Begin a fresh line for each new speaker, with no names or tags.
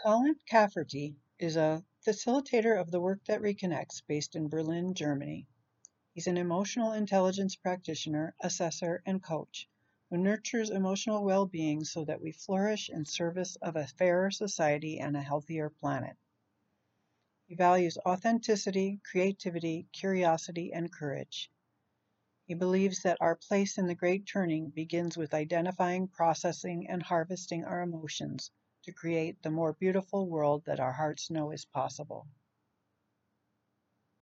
Colin Cafferty is a facilitator of the Work That Reconnects based in Berlin, Germany. He's an emotional intelligence practitioner, assessor, and coach who nurtures emotional well-being so that we flourish in service of a fairer society and a healthier planet. He values authenticity, creativity, curiosity, and courage. He believes that our place in the great turning begins with identifying, processing, and harvesting our emotions to create the more beautiful world that our hearts know is possible.